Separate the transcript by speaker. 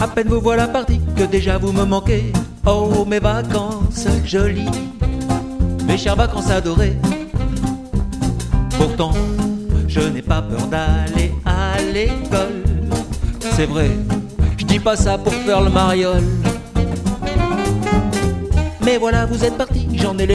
Speaker 1: À peine vous voilà parti que déjà vous me manquez. Oh mes vacances jolies, mes chères vacances adorées. Pourtant je n'ai pas peur d'aller à l'école. C'est vrai, je dis pas ça pour faire le mariole. Mais voilà, vous êtes parti, j'en ai les